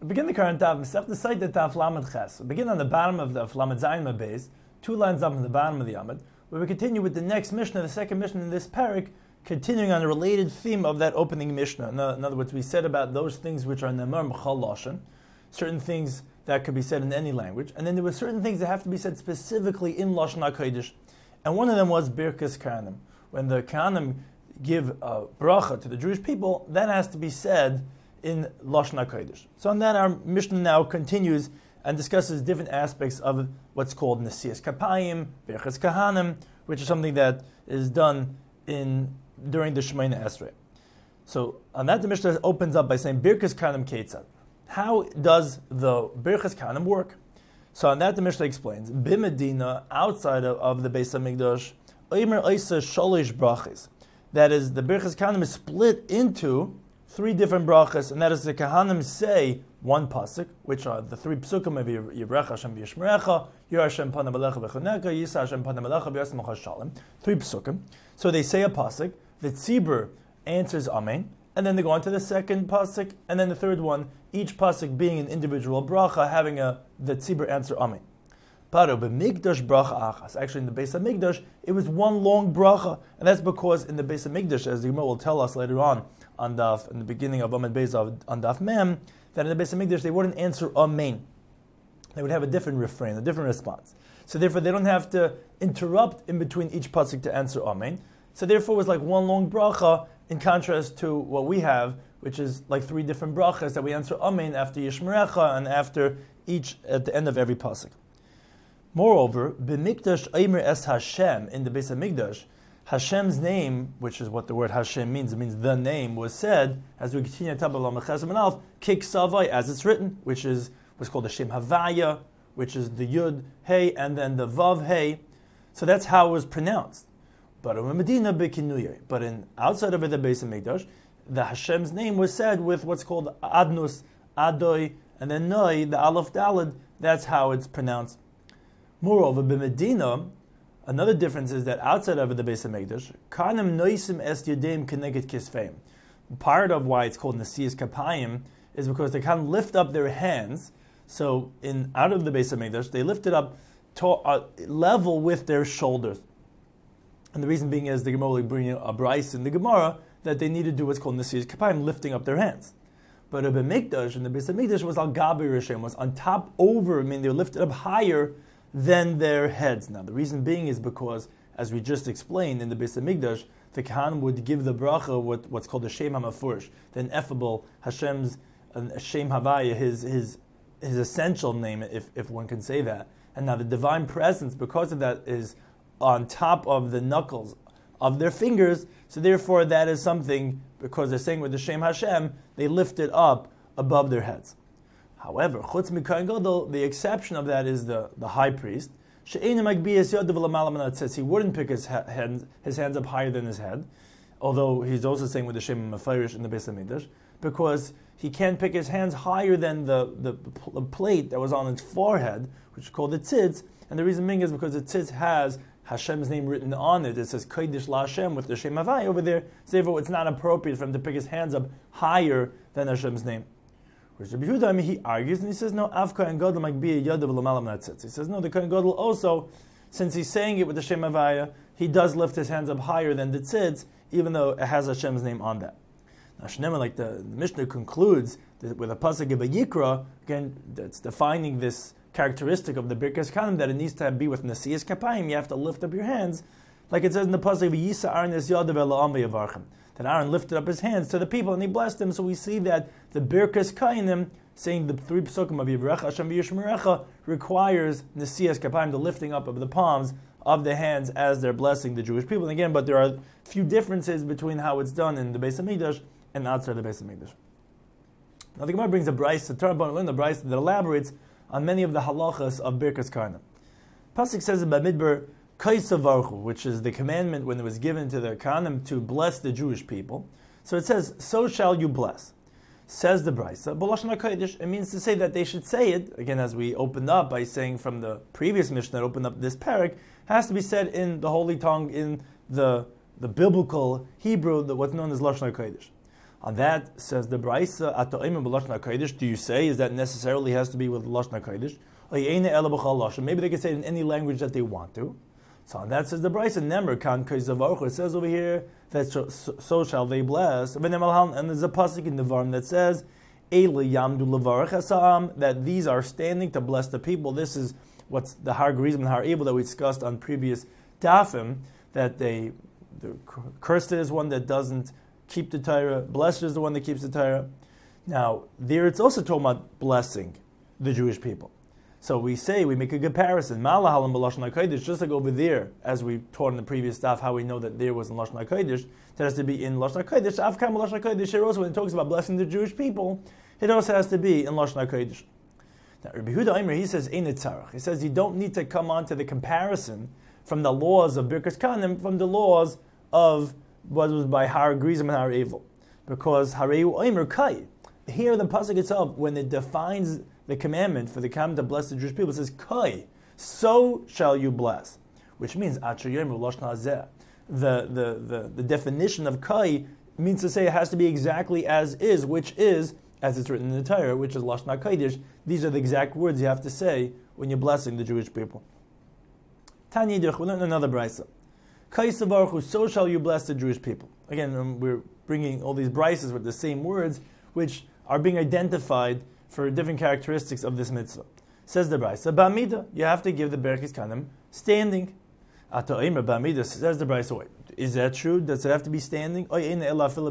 Begin the current Tav, Masech the site that Tav Lamed Ches. Begin on the bottom of the Lamed Zayin base, 2 lines up on the bottom of the Amud, where we continue with the next Mishnah, the second Mishnah in this parak, continuing on a related theme of that opening Mishnah. In other words, we said about those things which are Nemar M'chal Lashon, certain things that could be said in any language, and then there were certain things that have to be said specifically in Lashon HaKodesh, and one of them was Birkas Kahanim. When the Kahanim give a bracha to the Jewish people, that has to be said in Lashon HaKodesh. So on that, our Mishnah now continues and discusses different aspects of what's called Nesiyas Kapayim, Birchas Kahanim, which is something that is done during the Shemoneh Esrei. So on that, the Mishnah opens up by saying Birchas Kahanim Ketzad. How does the Birchas Kahanim work? So on that, the Mishnah explains, B'Medina, outside of the Beis HaMikdash, Omer Oisa Sholish Brachas. That is, the Birchas Kahanim is split into 3 different brachas, and that is the Kahanim say one pasuk, which are the 3 psukim of Yivrech Hashem v'Yishmerecha, Yer Hashem Panav Alecha v'Choneka, Yisa Hashem Panav Alecha v'Yasem Lecha Shalom. 3 psukim. So they say a pasuk, the tzibur answers Amen, and then they go on to the second pasuk, and then the third one, each pasuk being an individual bracha, having the tzibur answer Amen. Paro b'mikdash bracha achas. Actually, in the Beis HaMikdash, it was one long bracha, and that's because in the Beis HaMikdash, as the Gemara will tell us later on in the beginning of Amud Beis on Daf Mem, that in the Beis HaMikdash they wouldn't answer Amen. They would have a different refrain, a different response. So therefore, they don't have to interrupt in between each pasuk to answer Amen. So therefore, it was like one long bracha, in contrast to what we have, which is like 3 different brachas that we answer Amen after Yishmerecha and after each at the end of every pasuk. Moreover, b'mikdash Omer es Hashem, in the Beis HaMikdash, Hashem's name, which is what the word Hashem means, it means the name, was said, as we continue to Tabal Kik Savai, as it's written, which is what's called the Shem Havaya, which is the Yud, Hey, and then the Vav, Hey. So that's how it was pronounced. But in Medina B'Kinuye, but outside of the Beis HaMikdash, the Hashem's name was said with what's called Adnus, Adoi, and then Noi, the Aleph Dalad, that's how it's pronounced. Moreover, b'Medina, another difference is that outside of the Beis HaMikdash, Kahanim noisim es yadeim keneged kisveim. Part of why it's called Nesiyas Kapayim is because they kind of lift up their hands. So out of the Beis HaMikdash, they lift it up level with their shoulders. And the reason being is the Gemara will bring a brais in the Gemara that they need to do what's called Nesiyas Kapayim, lifting up their hands. But in the Mikdash, in the Beis HaMikdash, was al gabi rishem, was on top over, I mean they were lifted up higher than their heads. Now, the reason being is because, as we just explained, in the Beis HaMikdash, the Kahanim would give the bracha what's called the Shem HaMafurish, the ineffable Hashem's Shem Havaya, his essential name, if one can say that. And now the divine presence, because of that, is on top of the knuckles of their fingers. So therefore, that is something, because they're saying with the Shem Hashem, they lift it up above their heads. However, chutz mikohen gadol, the exception of that is the high priest. She'einu magbiyas yadav l'malam says he wouldn't pick his hands up higher than his head, although he's also saying with the Shem Mefarish in the Beis HaMikdash, because he can't pick his hands higher than the plate that was on his forehead, which is called the tzitz, and the reason being is because the tzitz has Hashem's name written on it. It says Kodesh LaHashem with the Shem Havai over there, so therefore it's not appropriate for him to pick his hands up higher than Hashem's name. Rabbi Yehuda, he argues and he says, no, Av Kohen Gadol might be a Yadav l'malam natzitz. He says, no, the Kohen Gadol also, since he's saying it with the Shem Havaya, he does lift his hands up higher than the tzitz, even though it has Hashem's name on that. Now, Shnema, like the Mishnah concludes with a pasuk of Vayikra, again, that's defining this characteristic of the Birkas Kahanim, that it needs to be with Nesiyas Kapayim, you have to lift up your hands, like it says in the pasuk of Yisa Aaron es Yadav ela'am v'yavarchem, that Aaron lifted up his hands to the people and he blessed them. So we see that the Birkas Kahanim, saying the 3 psukim of Yivrech Hashem v'Yishmerecha, requires Nesiyas Kapayim, the lifting up of the palms of the hands as they're blessing the Jewish people. And again, but there are a few differences between how it's done in the Beis HaMikdash and outside the Beis HaMikdash. Now the Gemara brings a brais, the brais that elaborates on many of the halachas of Birkas Kahanim. Pasuk says in Bamidbar, Kaisavarchu, which is the commandment when it was given to the Kahanim to bless the Jewish people. So it says, so shall you bless. Says the Brisa, B'lashon HaKodesh, it means to say that they should say it, again as we opened up by saying from the previous Mishnah that opened up this parak, has to be said in the holy tongue, in the biblical Hebrew, what's known as Lashon HaKodesh. On that, says the Braisa, do you say, is that necessarily has to be with Lashon HaKodesh? Maybe they can say it in any language that they want to. So on that says the Braisa, Nemer kan Kaizavarch. It says over here that so shall they bless. And there's a pasuk in the Varm that says, that these are standing to bless the people. This is what's the Har Gerizim and Har Evil that we discussed on previous dafim, that the cursed is one that doesn't keep the Torah, blessed is the one that keeps the Torah. Now, there it's also talking about blessing the Jewish people. So we make a comparison. Malahalim b'Lashon HaKodesh, just like over there, as we taught in the previous stuff, how we know that there was in Lashon HaKodesh, that has to be in Lashon HaKodesh. Avkam Lashon HaKodesh, here also when it talks about blessing the Jewish people, it also has to be in Lashon HaKodesh. Now, Rabbi Yehuda Omer, he says, Ein tzarach. He says you don't need to come on to the comparison from the laws of Birkas Kanim, from the laws of what was by Har Gerizim and Har Evil. Because Hareu Omer Kai. Here the pasuk itself, when it defines the commandment for the command to bless the Jewish people, it says Kai, so shall you bless. Which means Asher Yomer Lashon Hazeh. The definition of Kai means to say it has to be exactly as is, which is, as it's written in the Torah, which is Lashon HaKodesh. These are the exact words you have to say when you're blessing the Jewish people. Tanya Yidich, we learn another brisa. Kaisav Baruch Hu, so shall you bless the Jewish people. Again, we're bringing all these brises with the same words, which are being identified for different characteristics of this mitzvah. Says the brisa, Ba'amida, you have to give the Berkis Kanim standing. Ata Omer Ba'amida, says the brisa, wait, is that true? Does it have to be standing? Maybe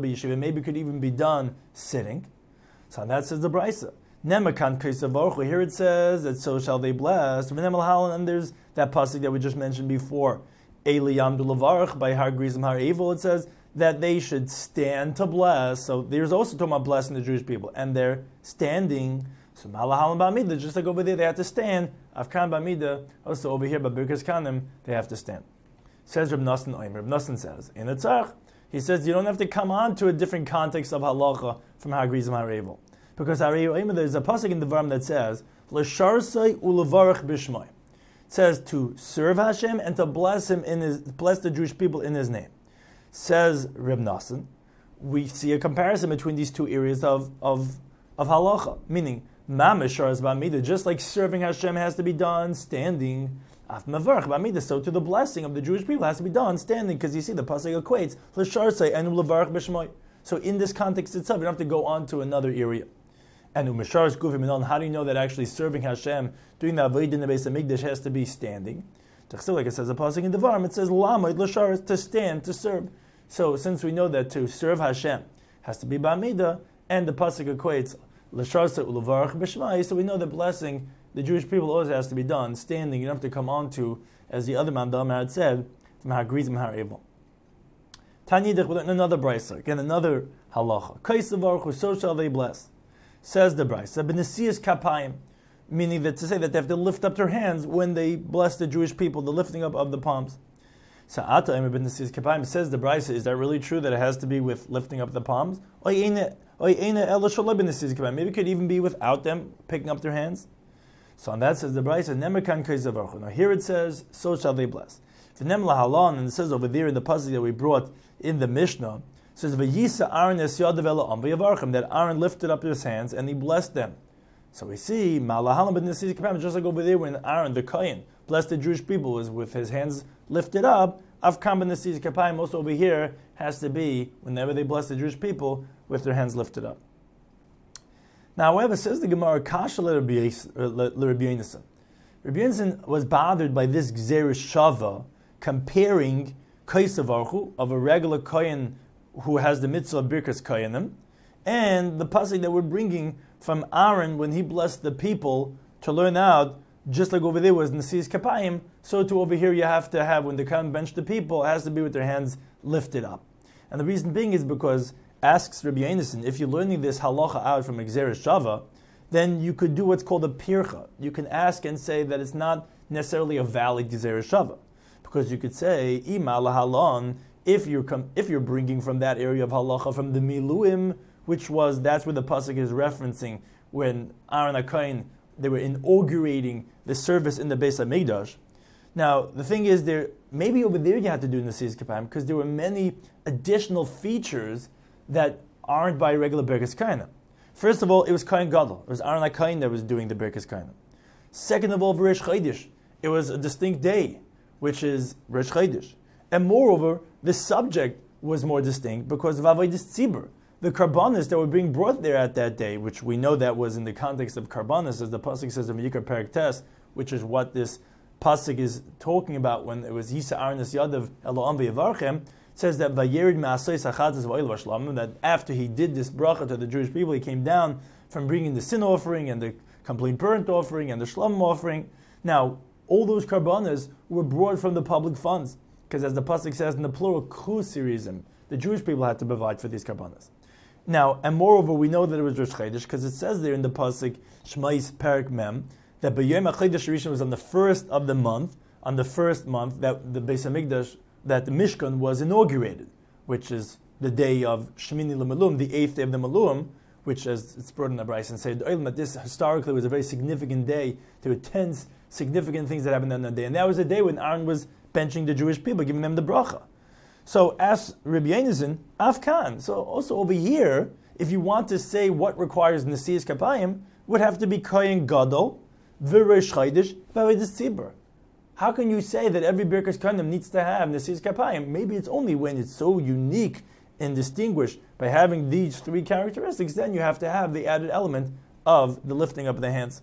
it could even be done sitting. So that says the brisa. Nemakan Kaisav Baruch Hu, here it says that so shall they bless. And there's that pasuk that we just mentioned before. Eli Yamdu Levarach by Har Gerizim Har Evil, it says that they should stand to bless. So there's also talking about blessing the Jewish people, and they're standing. So Malahalim Ba'amida, just like over there they have to stand. Avkan Ba'amida, also over here by Birkas Kanim, they have to stand. Says Reb Nosson Omer. Reb Nosson says in the Tzach, he says you don't have to come on to a different context of halacha from Har Gerizim Har Evil, because there's a pasuk in the Varm that says L'sharsai ulevarach b'shmai. It says to serve Hashem and to bless him bless the Jewish people in His name. Says Reb Nosson, we see a comparison between these two areas of halacha, meaning mamish sharas ba'amida, just like serving Hashem has to be done standing. Af mavarach ba'amida, so to the blessing of the Jewish people has to be done standing, because you see the pasuk equates l'sharsei and ulevarach b'shmai. So in this context itself, you don't have to go on to another area. And u'misharas gufim, how do you know that actually serving Hashem, doing the avodah in the Beis Hamikdash has to be standing? Like it says a pasuk in the Varm, it says lamed l'sharas, to stand, to serve. So since we know that to serve Hashem has to be ba'amida, and the pasuk equates l'sharas u'levarach b'shmai, so we know that blessing the Jewish people always has to be done standing. You don't have to come on to, as the other Mamdam had said, from Har Gerizim Har Evil. Tanidich, we learn another brisa, again another halacha. Kaisav Baruch Hu, so shall they bless. Says the brisa, b'nesiyas kapayim, meaning that to say that they have to lift up their hands when they bless the Jewish people, the lifting up of the palms. So ata emer b'nesiyas kapayim, says the brisa, is that really true that it has to be with lifting up the palms? Maybe it could even be without them picking up their hands. So on that says the brisa, nemekan kaisav baruch Hu. Now here it says, so shall they bless. V'nem lahalon, and it says over there in the pasuk that we brought in the Mishnah, it says v'yisa Aaron es yadav ela'am v'yavarchem, that Aaron lifted up his hands and he blessed them. So we see malahalam b'nesiyas kapayim, just like over there when Aaron the Kohen blessed the Jewish people was with his hands lifted up. Avkam b'nesiyas kapayim also over here has to be whenever they bless the Jewish people with their hands lifted up. Now, however, says the Gemara, Kasha Rabbi Yonasan. Rabbi Yonasan was bothered by this Gzeres Shava, comparing Kaisav Baruch Hu, of a regular Kohen who has the mitzvah of Birkas Kohanim, and the pasuk that we're bringing from Aaron when he blessed the people to learn out, just like over there was Nesiyas Kapayim, so too over here you have to have, when the Kohen bench the people, it has to be with their hands lifted up. And the reason being is because, asks Rabbi Yonasan, if you're learning this halacha out from Gzeres Shava, then you could do what's called a pircha. You can ask and say that it's not necessarily a valid Gzeres Shava. Because you could say, Ima lahalon, if you're bringing from that area of halacha, from the Miluim, that's where the pasuk is referencing, when Aaron HaKohen, they were inaugurating the service in the Beis HaMikdash. Now, the thing is, maybe over there you had to do Nesiyas Kapayim, because there were many additional features that aren't by regular Birkas Kohanim. First of all, it was Kohen Gadol. It was Aaron HaKohen that was doing the Birkas Kohanim. Second of all, Rish Chodesh. It was a distinct day, which is Rish Chodesh. And moreover, the subject was more distinct because of Avodas Tzibur. The karbanos that were being brought there at that day, which we know that was in the context of karbanos, as the pasuk says in Vayikra Perek Tes, which is what this pasuk is talking about when it was Yisa Arnas Yadav Eloam V'Yavarchem. It says that Vayerid Ma'asos Achatzos V'Oil V'Shlamim, that after he did this bracha to the Jewish people, he came down from bringing the sin offering and the complete burnt offering and the shlamim offering. Now, all those karbanos were brought from the public funds, because as the pasuk says in the plural, Kusirizim, the Jewish people had to provide for these karbanos. Now, and moreover, we know that it was Rosh Chodesh because it says there in the pasuk Shmais Perek Mem that B'Yom HaChodesh Rishon was on the first of the month, on the first month that the Beis Hamikdash, that the Mishkan was inaugurated, which is the day of Shemini L'Malum, the 8th day of the Malum, which, as it's brought in the Bryce and said, that this historically was a very significant day. There were 10 significant things that happened on that day, and that was the day when Aaron was benching the Jewish people, giving them the bracha. So, as Rabbi Yonasan, Afkan. So, also over here, if you want to say what requires Nesias Kapayim, would have to be Kohen Gadol, V'Rosh Chodesh, V'Avodas Tzibur. How can you say that every Birkas Kohanim needs to have Nesias Kapayim? Maybe it's only when it's so unique and distinguished by having these three characteristics, then you have to have the added element of the lifting up of the hands.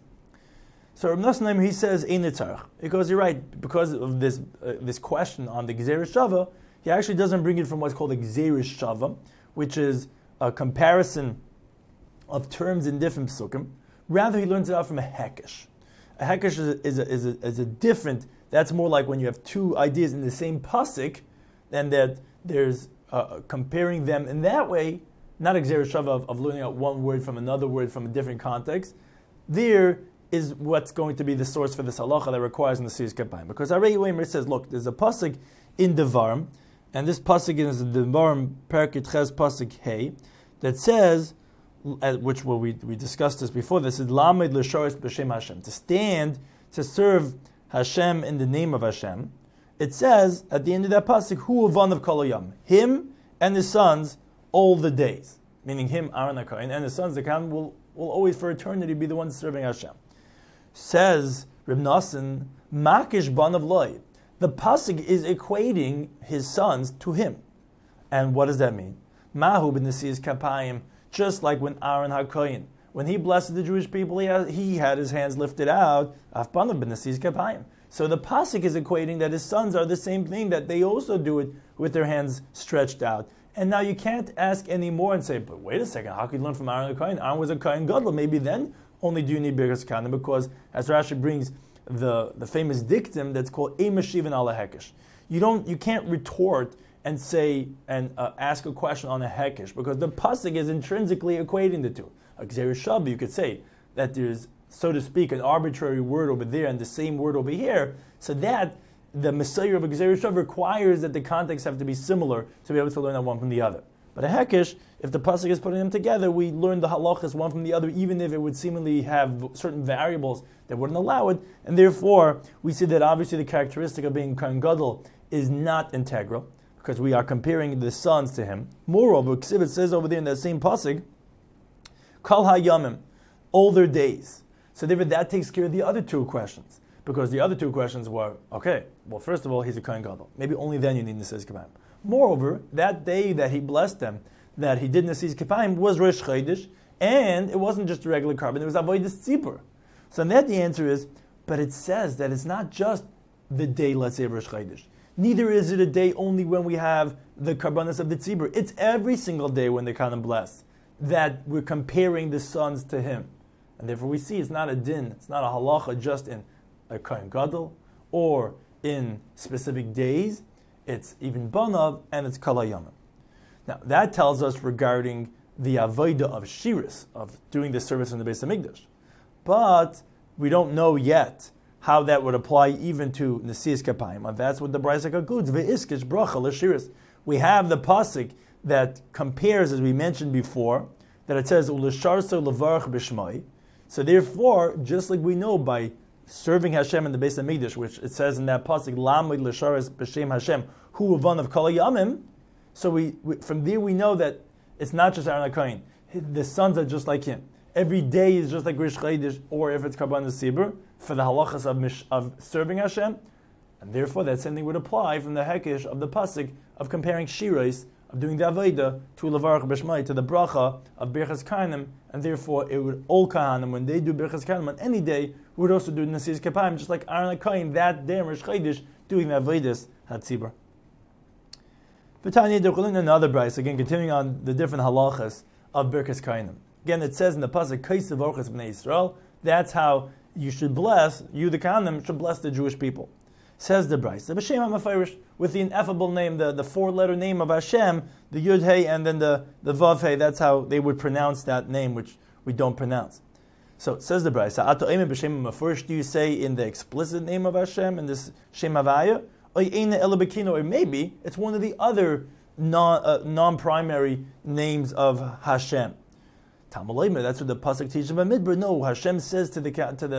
So Rav Nosson, he says, Ein Tzarech. Because you're right, because of this question on the Gzeirah Shava, he actually doesn't bring it from what's called a Gzeirah Shava, which is a comparison of terms in different psukim. Rather, he learns it out from a Hekesh. A Hekesh is a different, that's more like when you have two ideas in the same pasuk, and that there's comparing them in that way, not a Gzeirah Shava of learning out one word from another word from a different context. There is what's going to be the source for this halacha that requires Nesias Kapayim. Because Arei Weimer says, look, there's a pasuk in Devarim, and this pasuk is the Devarim Perek Ches pasuk Hey, that says, which we discussed this before, this is Lamed L'Shoris B'Shem Hashem, to stand, to serve Hashem in the name of Hashem. It says, at the end of that pasuk, Hu Avan of Kol Hayam, him and his sons all the days. Meaning him, Aaron HaKohen, and his sons, the Kohen, will always for eternity be the ones serving Hashem. Says Reb Nosson, Makish ban of loy. The pasuk is equating his sons to him. And what does that mean? Mahu ben Nesias Kapayim, just like when Aaron HaKohen, when he blessed the Jewish people, he had his hands lifted out, Af banav ben Nesias Kapayim. So the pasuk is equating that his sons are the same thing, that they also do it with their hands stretched out. And now you can't ask anymore and say, but wait a second, how could you learn from Aaron HaKohen? Aaron was a Kohen Gadol, maybe then only do you need Birkas Kohanim, because as Rashi brings the famous dictum that's called Eimashivin ala Hekesh. You can't retort and say and ask a question on a Hekesh, because the pasuk is intrinsically equating the two. A Gzeirah Shava, you could say that there's, so to speak, an arbitrary word over there and the same word over here, so that the Messiah of a Gzeirah Shava requires that the contexts have to be similar to be able to learn that one from the other. But a Hekesh, if the pasuk is putting them together, we learn the halachas one from the other, even if it would seemingly have certain variables that wouldn't allow it. And therefore, we see that obviously the characteristic of being Kohen Gadol is not integral, because we are comparing the sons to him. Moreover, Ksibit says over there in that same pasuk, Kol HaYamim, all their days. So therefore, that takes care of the other two questions. Because the other two questions were, okay, well, first of all, he's a Kohen Gadol. Maybe only then you need Nesias Kapayim. Moreover, that day that he blessed them, that he did Nesias Kapayim, was Rosh Chodesh, and it wasn't just a regular carbon, it was Avodas Tzibur. So on that the answer is, but it says that it's not just the day, let's say, of Rosh Chodesh. Neither is it a day only when we have the karbanos of the Tzibur. It's every single day when they kind of bless, that we're comparing the sons to him. And therefore we see it's not a din, it's not a halacha just in a Kohen Gadol, or in specific days. It's even banav, and it's kol hayamim. Now, that tells us regarding the avodah of shiras, of doing the service in the Beis Hamikdash. But we don't know yet how that would apply even to Nesias Kapayim. And that's what the Brisa concludes, ve'iskish bracha l'shiras. We have the pasuk that compares, as we mentioned before, that it says, u'lisharso levarach b'shmai. So therefore, just like we know by serving Hashem in the Beis Hamikdash, which it says in that pasuk, Lamid l'sharis b'shem Hashem, hu avan of kol hayamim. So we from there we know that it's not just Aaron HaKohen. The sons are just like him. Every day is just like Rish Chodesh, or if it's Karban Sibur, for the halachas of serving Hashem. And therefore, that same thing would apply from the Hekesh of the Pasuk of comparing Shirais, of doing the Aveda, to Levarach B'Shmai, to the Bracha of Birchas Kainim, and therefore it would, all Kahanim, when they do Birchas Kainim on any day, would also do Nasiz Kapayim, just like Aaron HaKohen, that day in Rish Chodesh, doing the Avedas Hatzibur. V'tanya Derkulin, another Bryce, again continuing on the different halachas of Birchas Kainim. Again, it says in the Pasuk, Kaisav Orchas B'nai Yisrael, that's how you should bless, you the Kahanim should bless the Jewish people. Says the Bryce, B'Shem HaMefarish, with the ineffable name, the four-letter name of Hashem, the Yud Hey and then the Vav Hey, that's how they would pronounce that name, which we don't pronounce. So it says the Bryce, B'Shem HaMefarish, do you say in the explicit name of Hashem, in this Shem Havaya, or maybe it's one of the other non-primary names of Hashem. That's what the pasuk teaches about Midbar. No, Hashem says to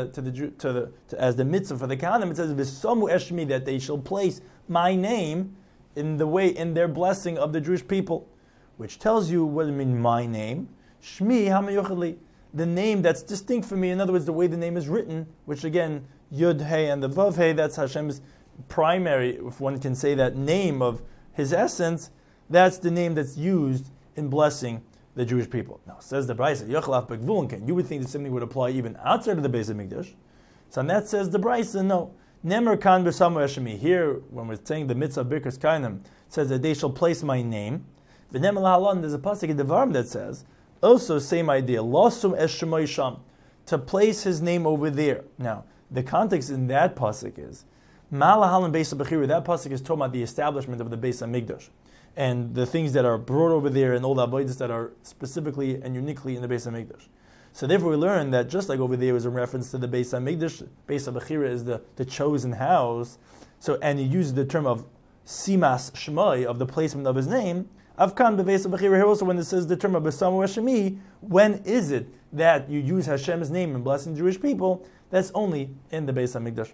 as the mitzvah for the Kahanim, it says v'somu eshmi, that they shall place my name in their blessing of the Jewish people, which tells you what it means. My name, Shmi Hamayuchali, the name that's distinct from me. In other words, the way the name is written, which again Yud Hey and the Vav Hey, that's Hashem's primary, if one can say that, name of His essence. That's the name that's used in blessing the Jewish people. Now, says the Brisa, Yochalaf Begvulin, you would think that something would apply even outside of the Beis HaMikdash. So and that says the Brisa, no. Nemer kan b'samu eshemi. Here, when we're saying the mitzvah of Birkas Kainim, it says that they shall place my name. V'nemer lahalon, there's a pasuk in Devarim that says, also same idea, losum eshemoi sham, to place his name over there. Now, the context in that pasuk is, Malahalan Beis HaBechira, that pasuk is talking about the establishment of the Beis HaMikdash, and the things that are brought over there, and all the avodas that are specifically and uniquely in the Beis HaMikdash. So therefore we learn that just like over there is a reference to the Beis HaMikdash, Beis HaBechira is the chosen house, so and he uses the term of Simas Shmai, of the placement of his name, Avkan Beis HaBechira, here also when it says the term of Besamu Hashemi, when is it that you use Hashem's name in blessing Jewish people? That's only in the Beis HaMikdash.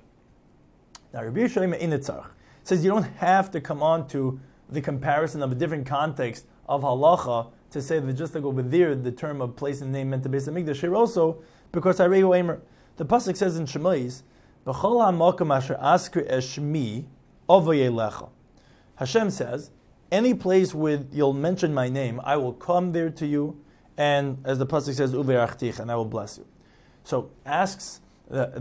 Now Rabbi Yishayim Initzach says you don't have to come on to the comparison of a different context of halacha to say that just like over there, the term of placing the name meant to Beis HaMikdash. Here also, because the pasuk says in Shemais, "B'chol ha'makom asher asker eshmi avayelecha." Hashem says, any place where you'll mention my name, I will come there to you, and as the pasuk says, uve'achtich, and I will bless you. So asks Rabbi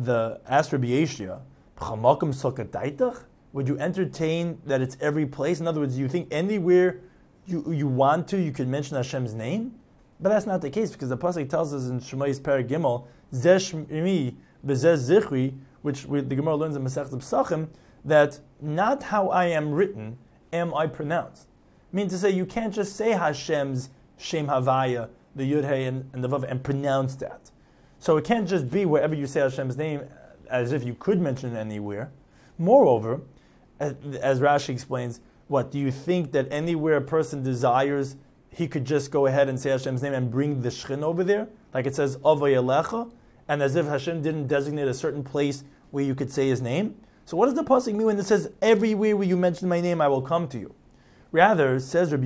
Yeshua, "B'chamakom sokadaitach." Would you entertain that it's every place? In other words, do you think anywhere you want to, you could mention Hashem's name? But that's not the case, because the pasuk tells us in Shemais Perek Gimel, Zeh Shmi B'zeh Zichri, which the Gemara learns in Masechet Pesachim, that not how I am written am I pronounced. Meaning to say, you can't just say Hashem's Shem Havaya, the Yud Hey and the Vav, and pronounce that. So it can't just be wherever you say Hashem's name as if you could mention it anywhere. Moreover, as Rashi explains, what do you think that anywhere a person desires, he could just go ahead and say Hashem's name and bring the Shechin over there, like it says Avayelecha, and as if Hashem didn't designate a certain place where you could say His name? So what does the pasuk mean when it says everywhere where you mention my name, I will come to you? Rather, says Rabbi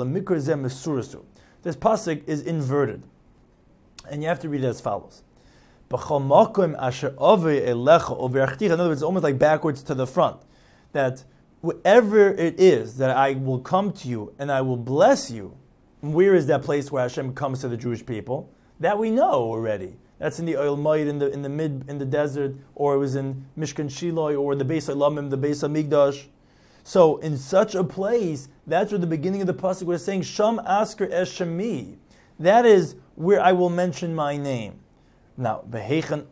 Yeshua, this pasuk is inverted, and you have to read it as follows. In other words, it's almost like backwards to the front. That wherever it is that I will come to you and I will bless you, where is that place where Hashem comes to the Jewish people? That we know already. That's in the Oil Moed in the desert, or it was in Mishkan Shiloh, or the Beis Halamim, the Beis HaMikdash. So in such a place, that's where the beginning of the pasuk was saying, Sham Asker Eshemi. That is where I will mention my name. Now, now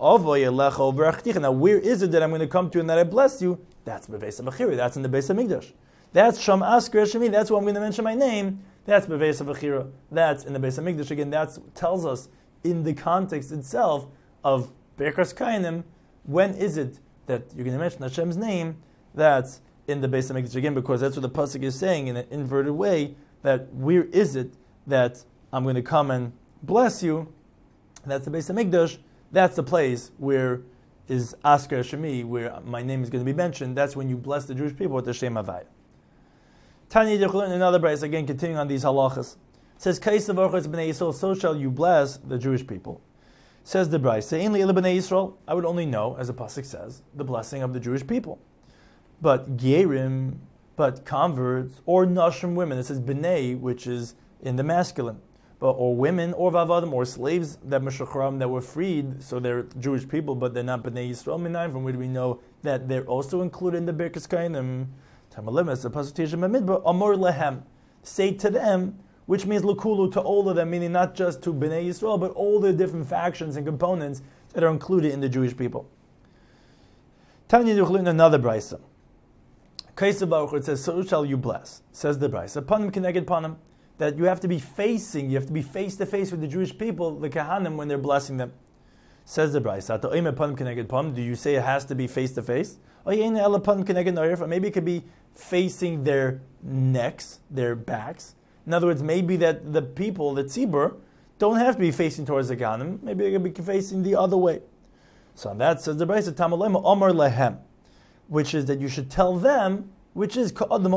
where is it that I'm going to come to and that I bless you? That's Beis HaBechira. That's in the Beis HaMikdash. That's Sham Asker Shemi. That's where I'm going to mention my name. That's Beis HaBechira. That's in the Beis HaMikdash. Again, that tells us in the context itself of Birkas Kainim, when is it that you're going to mention Hashem's name? That's in the Beis HaMikdash. Again, because that's what the pasuk is saying in an inverted way, that where is it that I'm going to come and bless you? That's the Beis HaMikdash. That's the place where is Asker Shemi, where my name is going to be mentioned. That's when you bless the Jewish people with the Shem Havaya. Tanya Yechulin, another brayz, again continuing on these halachas. It says, Kaisa Baruch B'nai Yisrael, so shall you bless the Jewish people. Says the Brayse, Ainli Ila B'nai Yisrael, I would only know, as the pasuk says, the blessing of the Jewish people. But Gerim, but converts, or Nashim women, it says B'nai, which is in the masculine. But, or women, or Vavadim, or slaves that Meshachram, that were freed, so they're Jewish people, but they're not B'nai Yisrael Minayim, from where do we know that they're also included in the Birkas Kainim? Tamalim, the pasuk Tisha B'midbar, Amor Lehem, say to them, which means L'kulu, to all of them, meaning not just to B'nai Yisrael, but all the different factions and components that are included in the Jewish people. Tanya Duchlu in another Brisa. Kaisa Baruch, it says, so shall you bless, says the Brisa. Panim Keneged Panim, that you have to be face to face with the Jewish people, the Kahanim, when they're blessing them. Says the Brisa, do you say it has to be face to face? Or maybe it could be facing their necks, their backs. In other words, maybe that the people, the tzibur, don't have to be facing towards the Kahanim. Maybe they could be facing the other way. So on that says the Brisa, Tamalema Omar Lehem, which is that you should tell them, which is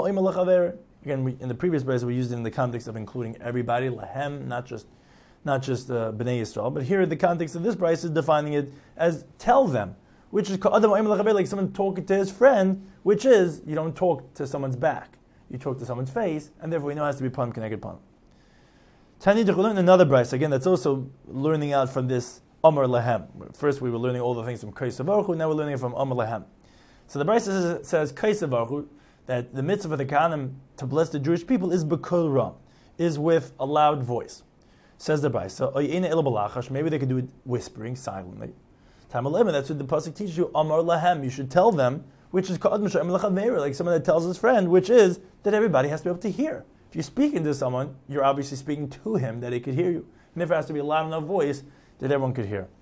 again, in the previous verse we used it in the context of including everybody, lahem, not just Bnei Yisrael. But here, the context of this verse is defining it as tell them, which is like someone talking to his friend, which is you don't talk to someone's back, you talk to someone's face, and therefore we know it has to be pan connected pan. Tani to learn another verse again that's also learning out from this Amar Lahem. First we were learning all the things from Kaisa Baruch Hu, now we're learning it from Amar Lahem. So the verse says Kaisa Baruch Hu, that the mitzvah of the Kahanim to bless the Jewish people is b'kol ra, is with a loud voice. Says the Brayse, so maybe they could do it whispering, silently. Time 11, that's what the pasuk teaches you. Amar lahem, you should tell them, which is like someone that tells his friend, which is that everybody has to be able to hear. If you're speaking to someone, you're obviously speaking to him that he could hear you. And therefore it has to be a loud enough voice that everyone could hear.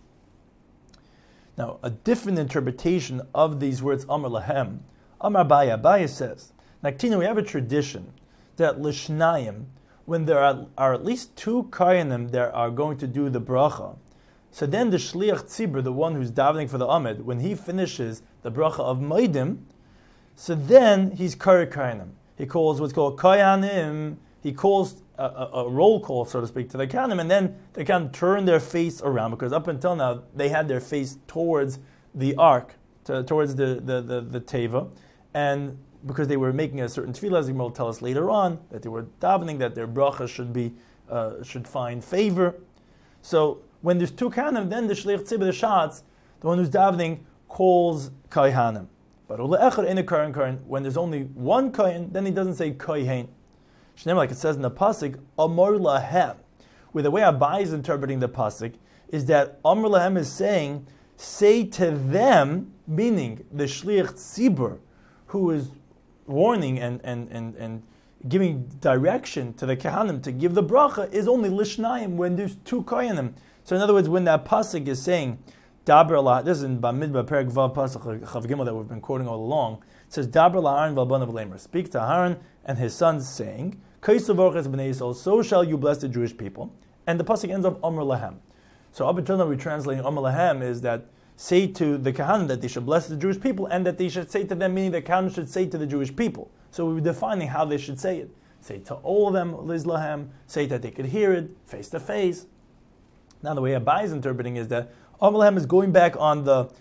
Now, a different interpretation of these words Amar lahem. Amar Baya says, Naktina, we have a tradition that Lishnayim, when there are at least two Kayanim that are going to do the bracha, so then the Shliach Tzibur, the one who's davening for the Amid, when he finishes the bracha of Maidim, so then he's Kari Kayanim. He calls what's called Kayanim, he calls a roll call, so to speak, to the Kayanim, and then they can turn their face around, because up until now, they had their face towards the ark, towards the Teva, and because they were making a certain tefillah, as the Gemara will tell us later on, that they were davening that their bracha should find favor. So when there's two kahanim, then the shliach tzibur, the shatz, the one who's davening, calls kaihanim. But when there's only one kain, then he doesn't say kaihain. Like it says in the pasuk, Amar lahem. Where the way Abai is interpreting the pasuk is that Amar lahem is saying, say to them, meaning the shliach tzibur, who is warning and giving direction to the Kahanim to give the bracha, is only Lishnayim when there's two Kahanim. So in other words, when that pasuk is saying, Daber Allah, this is in Bamidbar Perek Vav Pasuk Chav Gimel that we've been quoting all along, it says, Daber La'aron v'albanav Lamer, speak to Aaron and his sons, saying, Kaisav Baruch B'nai Yisrael, so shall you bless the Jewish people. And the pasuk ends up Amar Lahem. So up until now we're translating Amar Lahem is that say to the Kahanim that they should bless the Jewish people, and that they should say to them, meaning the Kahanim should say to the Jewish people. So we were defining how they should say it. Say to all of them, Liz Lahem, say that they could hear it, face to face. Now the way Abai is interpreting is that Amar Lahem is going back on the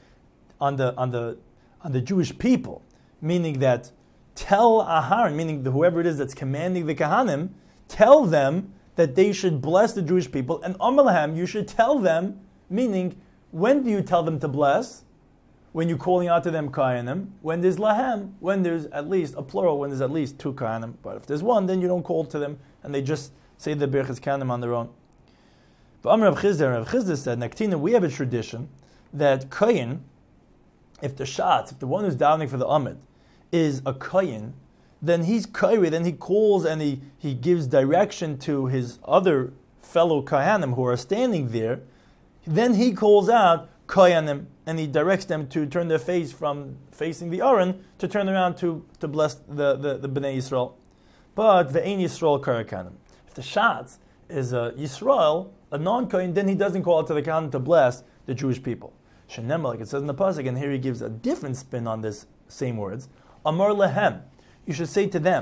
Jewish people, meaning that tell Aharon, meaning whoever it is that's commanding the Kahanim, tell them that they should bless the Jewish people, and Amar Lahem, you should tell them, meaning when do you tell them to bless? When you're calling out to them Kayanim. When there's Lahem, when there's at least a plural, when there's at least two Kayanim. But if there's one, then you don't call to them, and they just say the Birchas Kayanim on their own. But Amr Rav Chizda said, Naktina, we have a tradition that Kayin, if the one who's davening for the Amid is a Kayin, then he's Kairi, then he calls and he gives direction to his other fellow Kayanim who are standing there. Then he calls out Kayanim, and he directs them to turn their face from facing the Aron to turn around to bless the Bnei Yisrael. But ve'ein Yisrael karakanim. If the Shatz is a Yisrael, a non-Kayin, then he doesn't call out to the Kahanim to bless the Jewish people. Shenem, like it says in the pasuk, and here he gives a different spin on this same words. Amar lehem, you should say to them,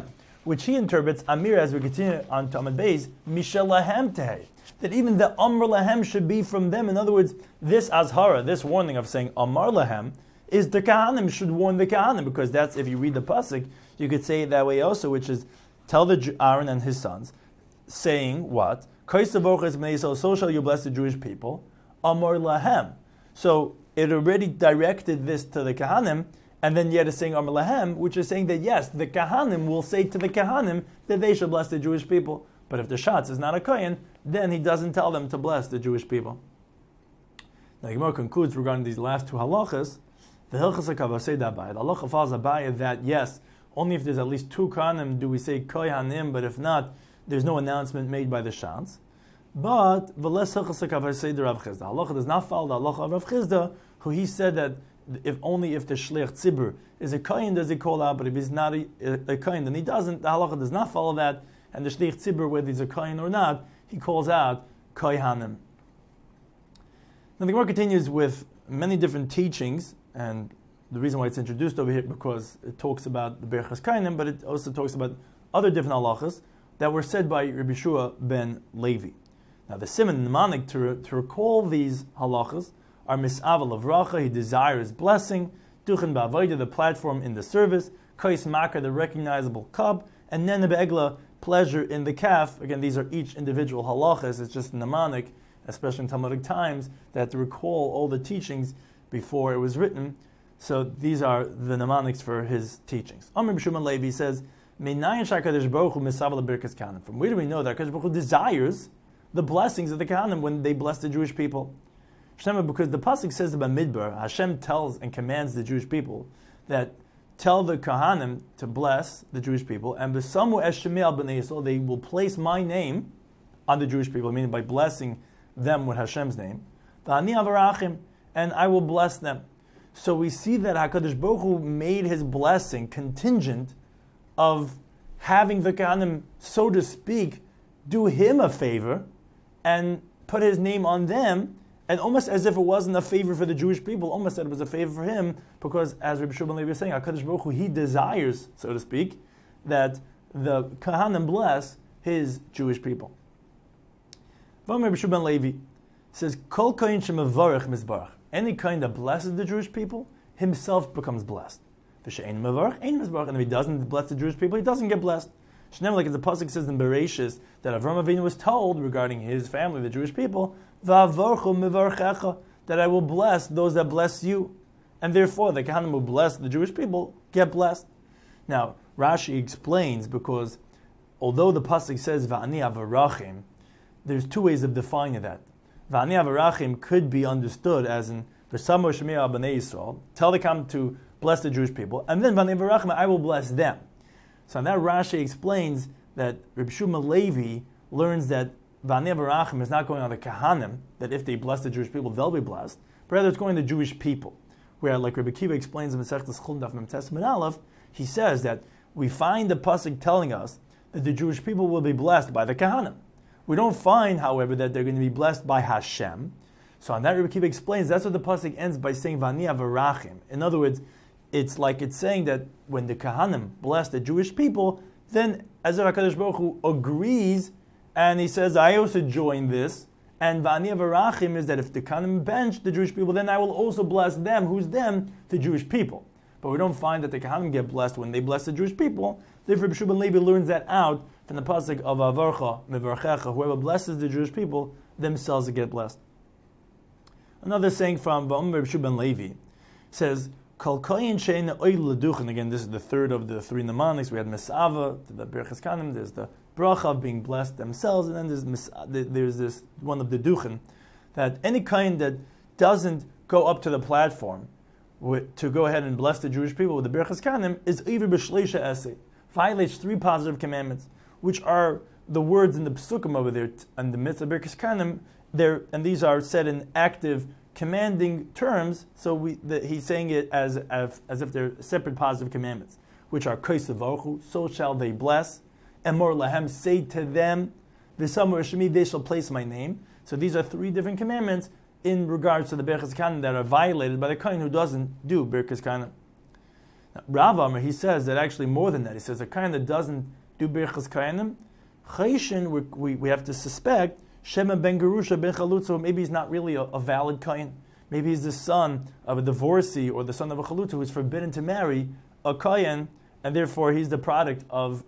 which he interprets Amir as we continue on to Amud Beis, Mishel Lahem Tehei. That even the Amr Lahem should be from them. In other words, this Azhara, this warning of saying Amar Lahem, is the Kahanim should warn the Kahanim, because that's, if you read the Pasuk, you could say it that way also, which is, tell the Aaron and his sons, saying what? So shall you bless the Jewish people. Amar Lahem. So it already directed this to the Kahanim, and then yet it's saying Amar Lahem, which is saying that yes, the Kahanim will say to the Kahanim that they should bless the Jewish people. But if the Shatz is not a Kohen, then he doesn't tell them to bless the Jewish people. Now, Gemara concludes regarding these last two halachas. The Hilchas HaKavasei Dabai. The halacha follows Abaye that yes, only if there's at least two Kohanim do we say Kohanim, but if not, there's no announcement made by the Shatz. But the less Hilchas HaKavasei Rav Chisda. The halacha does not follow the halacha of Rav Chisda, who he said that if the Shliach Tzibur is a Kohen, does he call out, but if he's not a Kohen, then he doesn't. The halacha does not follow that, and the Shliach Tzibur, whether he's a Kohen or not, he calls out Kohanim. Now the Gemara continues with many different teachings, and the reason why it's introduced over here because it talks about the Berachas Kohanim, but it also talks about other different halachas that were said by Rabbi Shua ben Levi. Now the Siman mnemonic to recall these halachas are Mis'ava Lavracha, he desires blessing, Duchen Ba'avodah, the platform in the service, Kais Makar, the recognizable cup, and Nene Be'egla, pleasure in the calf. Again, these are each individual halachas. It's just mnemonic, especially in Talmudic times, that to recall all the teachings before it was written. So these are the mnemonics for his teachings. Amr B'Shimon Levi says, from where do we know that HaKadosh Baruch Hu desires the blessings of the Kahanim when they bless the Jewish people? Because the pasuk says about Midbar, Hashem tells and commands the Jewish people that tell the Kahanim to bless the Jewish people, and b'samu eshemei al b'nei Yisrael, they will place my name on the Jewish people, meaning by blessing them with Hashem's name. V'ani avarachim, and I will bless them. So we see that HaKadosh Baruch Hu made his blessing contingent of having the Kahanim, so to speak, do him a favor and put his name on them, and almost as if it wasn't a favor for the Jewish people, almost that it was a favor for him, because as Rabbi Shimon Levi was saying, HaKadosh Baruch Hu, he desires, so to speak, that the Kahanim bless his Jewish people. Rabbi Shimon Levi says, Kol kohen shemavarech mizbarach. Any kind that blesses the Jewish people, himself becomes blessed. V'she'ein mevarech, ein mizbarach. And if he doesn't bless the Jewish people, he doesn't get blessed. Shneim, like the pasuk says in Bereshis, that Avraham Avinu was told regarding his family, the Jewish people, Va'avorchu mivarchecha, that I will bless those that bless you. And therefore, the Kahanim who bless the Jewish people get blessed. Now, Rashi explains, because although the pasuk says Va'ani avarachim, there's two ways of defining that. Va'ani avarachim could be understood as in V'samu shemei al b'nei Yisrael, tell the Kahanim to bless the Jewish people, and then Va'ani avarachim, I will bless them. So now Rashi explains that Reb Shuma Levi learns that V'ani avarachim is not going on the Kahanim, that if they bless the Jewish people, they'll be blessed, but rather it's going to the Jewish people. Where, like Rabbi Kiva explains in Masechtas Chulin Daf Mem Tes Amud Aleph, he says that we find the pasuk telling us that the Jewish people will be blessed by the Kahanim. We don't find, however, that they're going to be blessed by Hashem. So on that, Rabbi Kiva explains that's what the pasuk ends by saying V'ani avarachim. In other words, it's like it's saying that when the Kahanim bless the Jewish people, then as if HaKadosh Baruch Hu agrees, and he says, I also join this, and V'ani avarachim is that if the Kahanim bench the Jewish people, then I will also bless them. Who's them? The Jewish people. But we don't find that the Kahanim get blessed when they bless the Jewish people. Therefore, Rabbi Shimon Levi learns that out from the pasuk of Avarcha mivarchecha. Whoever blesses the Jewish people, themselves get blessed. Another saying from Rabbi Shimon Levi says, Kol koyin she'ein oil leduchen. Again, this is the third of the three mnemonics. We had Mesava, the Berachas Kahanim, there's the bracha of being blessed themselves, and then there's this one of the duchen, that any kind that doesn't go up to the platform to go ahead and bless the Jewish people with the Berachas Kahanim is Iver B'Shleisha Esei, violates three positive commandments, which are the words in the Psukim over there, in the midst of Berachas Kahanim, and these are said in active, commanding terms, so he's saying it as if they're separate positive commandments, which are Kaisavachu, so shall they bless, Emor Lahem, say to them, V'samur Shemi, they shall place my name. So these are three different commandments in regards to the Berachas Kahanim that are violated by the Kohen who doesn't do Berachas Kahanim. Rav Amar, he says that actually more than that. He says a Kohen that doesn't do Birchas Kohanim, Chayshin, we have to suspect Shema ben Gerusha ben Chalutza, maybe he's not really a valid Kohen. Maybe he's the son of a divorcee or the son of a Chalutza who is forbidden to marry a Kohen, and therefore he's the product of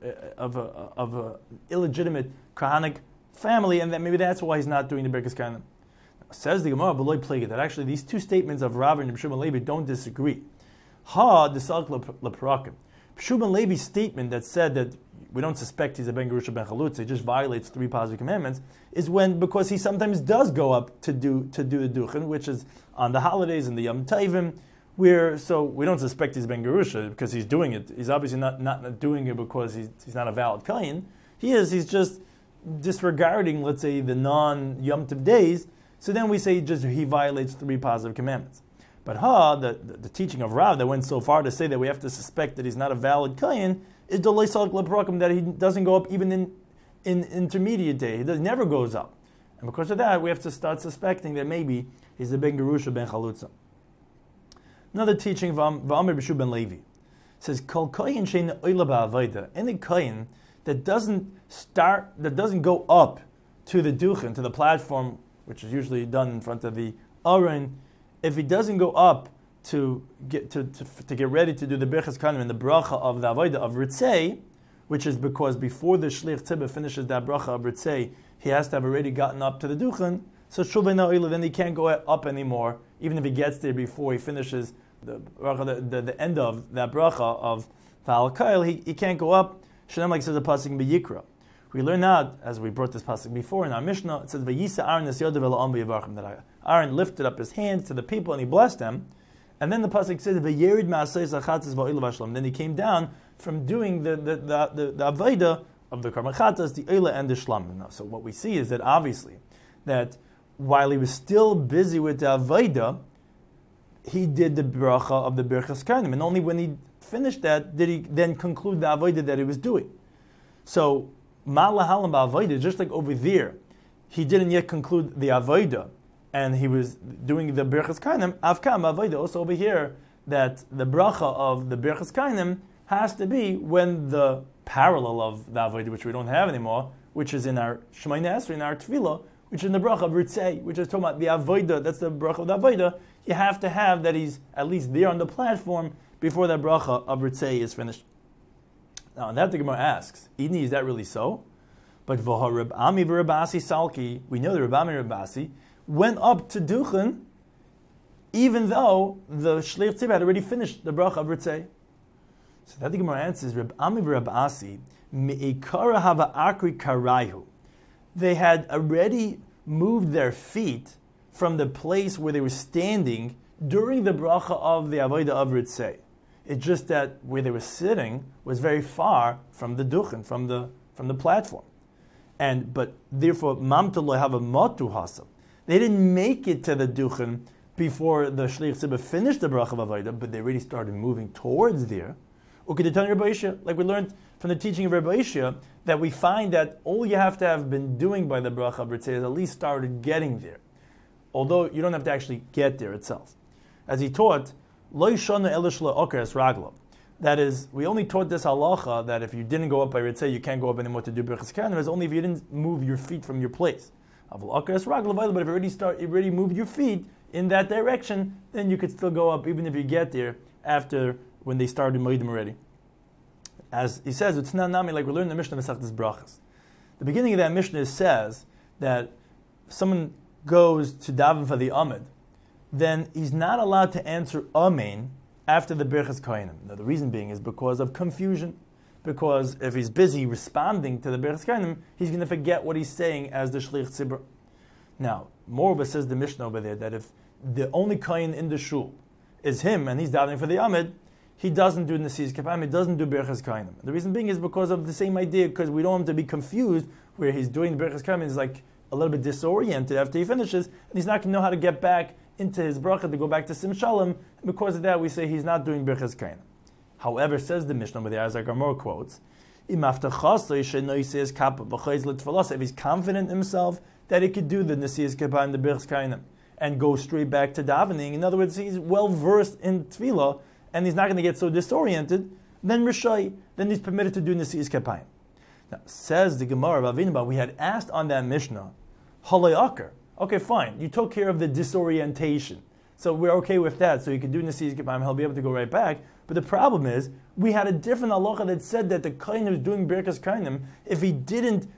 a illegitimate Kohanic family, and that maybe that's why he's not doing the Birchas Kohanim. Says the Gemara, B'loi Pleged, that actually these two statements of Rav and Shimon Levi don't disagree. Ha, the Salk Leprakim. Shimon Levi's statement that said that we don't suspect he's a Ben Gerusha Ben Chalutza, he just violates 3 positive commandments, is because he sometimes does go up to do the Duchen, which is on the holidays and the Yom Tovim, so we don't suspect he's Ben Gerusha because he's doing it. He's obviously not doing it because he's not a valid Kohen. He's just disregarding, let's say, the non-Yom Tov days. So then we say he violates 3 positive commandments. But the teaching of Rav that went so far to say that we have to suspect that he's not a valid Kohen is the Leisal Leprakim, that he doesn't go up even in intermediate day. He never goes up. And because of that, we have to start suspecting that maybe he's a Ben Gerusha Ben Chalutza. Another teaching of V'amir B'shu ben Levi says, Kol Kohen shein oila ba'avoda, any Kohen that doesn't go up to the Duchen, to the platform, which is usually done in front of the Aron, if he doesn't go up to get ready to do the Birchas Kohanim and the bracha of the Avodah of Ritzei, which is because before the Shlich Tzibah finishes that bracha of Ritzei, he has to have already gotten up to the Duchen, so Shuvei Na'ila, then he can't go up anymore, even if he gets there before he finishes the end of that bracha of Val Kail, he can't go up. Shalom, like says the pasuk in Vayikra. We learn out, as we brought this pasuk before in our Mishnah, it says, Vayisa Aaron es yodav el ha'am v'yivarchem, that Aaron lifted up his hands to the people and he blessed them. And then the pasuk says, Vayerid ma'aseh zachatzes va'oil v'ashlam. Then he came down from doing the avodah of the karban chatas, the oila and the shlam. So what we see is that obviously that while he was still busy with the avodah, he did the bracha of the Birchas Kohanim, and only when he finished that did he then conclude the avodah that he was doing. So ma'alahalam ba'avodah, just like over there, he didn't yet conclude the avodah, and he was doing the Birchas Kohanim, Avkam Avodah, also over here, that the bracha of the Birchas Kohanim has to be when the parallel of the Avodah, which we don't have anymore, which is in our Shemoneh Esrei, in our Tefillah, which is in the bracha of Ritzei, which is talking about the Avodah, that's the bracha of the Avodah, you have to have that he's at least there on the platform before that bracha of Ritzei is finished. Now, and that the Gemara asks, Idni, is that really so? But Reb Ami v'Reb Asi Salki, we know that Reb Ami and Reb Asi went up to Duchen, even though the Shlich Tzibah had already finished the bracha of Ritzei. So that the Gemara answers, Reb Ami v'Reb Asi, me'ikara hava akri karayhu. They had already moved their feet from the place where they were standing during the bracha of the avodah of Ritzei. It's just that where they were sitting was very far from the Duchen, from the platform. But therefore, mamta lo have a matu hasam. They didn't make it to the Duchen before the Shlich Tzibah finished the bracha of avodah, but they already started moving towards there. Like we learned from the teaching of Rabbi Ishia, that we find that all you have to have been doing by the bracha of Ritzei is at least started getting there. Although you don't have to actually get there itself. As he taught, Lo yishana ela shelo oker es raglo. That is, we only taught this halacha that if you didn't go up by Ritzei, you can't go up anymore to do Birchas Kohanim, is only if you didn't move your feet from your place. But if you already moved your feet in that direction, then you could still go up even if you get there after when they started Moedim already. As he says, it's not nami, like we learned in the Mishnah Masechtas Brachas. The beginning of that Mishnah says that if someone goes to daven for the Amid, then he's not allowed to answer Amen after the Birchas Kohanim. Now, the reason being is because of confusion. Because if he's busy responding to the Birchas Kohanim, he's going to forget what he's saying as the Shlich Tzibur. Now, moreover, says the Mishnah over there that if the only Kohen in the shul is him and he's davening for the Amid, he doesn't do Nesias Kapayim, he doesn't do Birchas Kohanim. The reason being is because of the same idea, because we don't want him to be confused, where he's doing Birchas Kohanim, he's like a little bit disoriented after he finishes, and he's not going to know how to get back into his bracha to go back to Sim Shalom, and because of that we say he's not doing Birchas Kohanim. However, says the Mishnah over there, as our Gemara quotes, if he's confident in himself that he could do the Nesias Kapayim, the Birchas Kohanim, and go straight back to davening, in other words, he's well versed in Tefillah, and he's not going to get so disoriented, then Rishai, then he's permitted to do Nesias Kapayim. Now, says the Gemara of Avinaba, we had asked on that Mishnah, Halay Akar. Okay, fine. You took care of the disorientation. So we're okay with that. So you can do Nasi's Kipayim, he'll be able to go right back. But the problem is, we had a different halacha that said that the kohen was doing Birkas Kohanim, if he didn't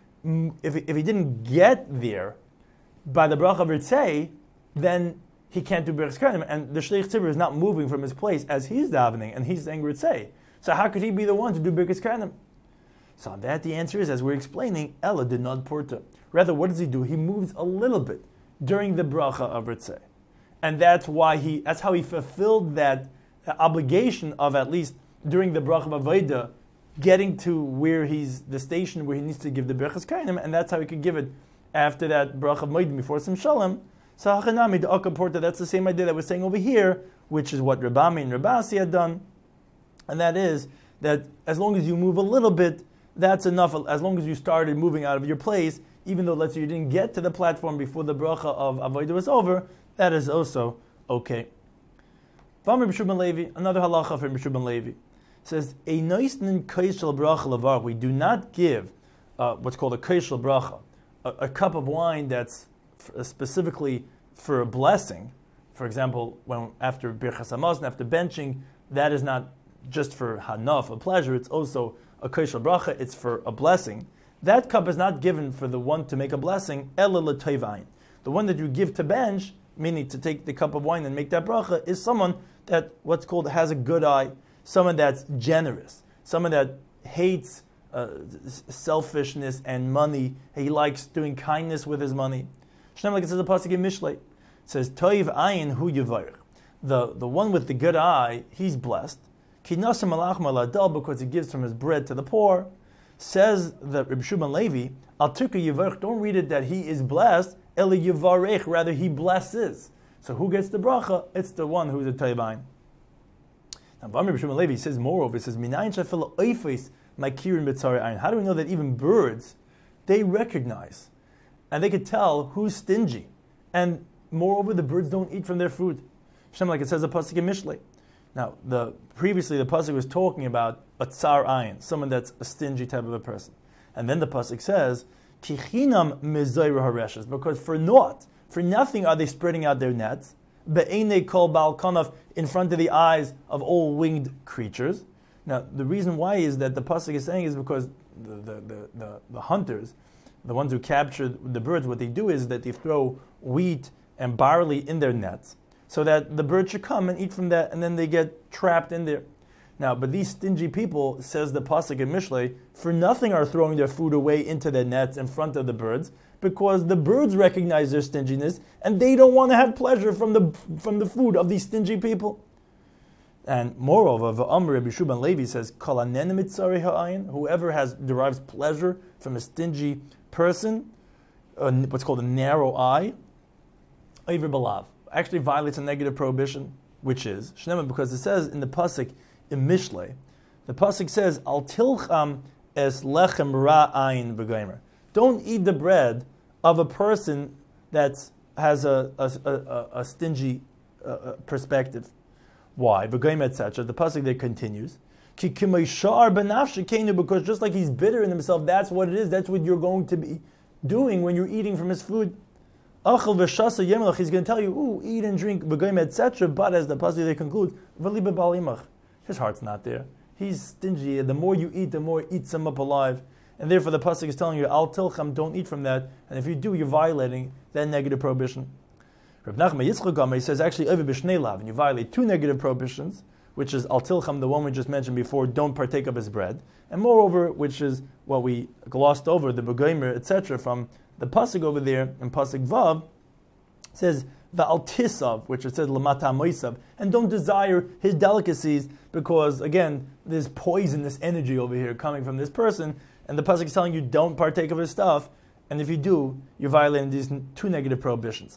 get there by the bracha of Ritzei, then he can't do Birkas Kohanim. And the Shliach Tzibur is not moving from his place as he's davening, and he's saying Ritzei. So how could he be the one to do Birkas Kohanim? So on that, the answer is, as we're explaining, Ella did not porta. Rather, what does he do? He moves a little bit during the bracha of Ritzei. And that's how he fulfilled that obligation of, at least during the bracha of Avodah, getting to where the station where he needs to give the Birkas Kohanim, and that's how he could give it after that bracha of Moedim before Sim Shalom. So Hachanami, the Akka Porta, that's the same idea that we're saying over here, which is what Rabami and Rabasi had done. And that is that as long as you move a little bit, that's enough. As long as you started moving out of your place, even though, let's say, you didn't get to the platform before the bracha of Avodah was over, that is also okay. Another halacha from Rabbi Shimon Levi says, we do not give what's called a kaishel bracha, a cup of wine that's specifically for a blessing. For example, when after birchas hamazon, after benching, that is not just for hanaf, a pleasure, it's also a kaishel bracha, it's for a blessing. That cup is not given for the one to make a blessing, ela l'toivayin. The one that you give to bench, meaning to take the cup of wine and make that bracha, is someone that what's called has a good eye, someone that's generous, someone that hates selfishness and money. He likes doing kindness with his money. Shneim, like it says the pasuk in Mishlei, it says toiv ayin hu yivarich. The one with the good eye, he's blessed. Kinasa malach maladal, because he gives from his bread to the poor. Says the Rabbi Shimon Levi, al turka yivarich. Don't read it that he is blessed. Eli yivarech, rather he blesses. So who gets the bracha? It's the one who's a tayvain. Now, Rabbi Shimon Levi says, moreover, it says, minayin shafila oifes makirin b'tzari ayin. How do we know that even birds, they recognize, and they could tell who's stingy? And moreover, the birds don't eat from their food. Shem, like it says, a pasuk in Mishlei. Now, previously the pasuk was talking about a tsar ayin, someone that's a stingy type of a person. And then the pasuk says, Tichinam mezayra hareshes, because for nothing are they spreading out their nets. Be'enei kol bal kanaf, in front of the eyes of all winged creatures. Now, the reason why is that the pasuk is saying is because the hunters, the ones who capture the birds, what they do is that they throw wheat and barley in their nets, so that the birds should come and eat from that, and then they get trapped in there. Now, but these stingy people, says the pasuk in Mishlei, for nothing are throwing their food away into their nets in front of the birds, because the birds recognize their stinginess, and they don't want to have pleasure from the food of these stingy people. And moreover, V'amr Rabbi Shimon Levi says, Kol hanen mitzarei ha'ayin, whoever derives pleasure from a stingy person, what's called a narrow eye, Eiver balav, actually violates a negative prohibition, which is Shnema, because it says in the pasuk in Mishlei, the pasuk says, Al tilcham es lechem ra'ayin b'gomer. Don't eat the bread of a person that has a stingy perspective. Why? B'gomer, etc. The pasuk there continues, Ki kimay benafshekenu, because just like he's bitter in himself, that's what it is. That's what you're going to be doing when you're eating from his food. Achel v'shasa yemelach, he's going to tell you, eat and drink, b'gomer, etc. But as the pasuk there concludes, v'li b'bal imach, his heart's not there. He's stingy. The more you eat, the more it eats him up alive. And therefore the pasuk is telling you, al tilcham, don't eat from that. And if you do, you're violating that negative prohibition. Reb Nachman Yitzchak Gamar, he says, actually, over b'shnei lav, and you violate two negative prohibitions, which is al tilcham, the one we just mentioned before, don't partake of his bread. And moreover, which is what we glossed over, the b'gomer, etc., from the pasuk over there, in pasuk vav, says, the altisav, which it says lamata moisav, and don't desire his delicacies, because again, there's poisonous energy over here coming from this person, and the pasuk is telling you don't partake of his stuff, and if you do, you're violating these two negative prohibitions.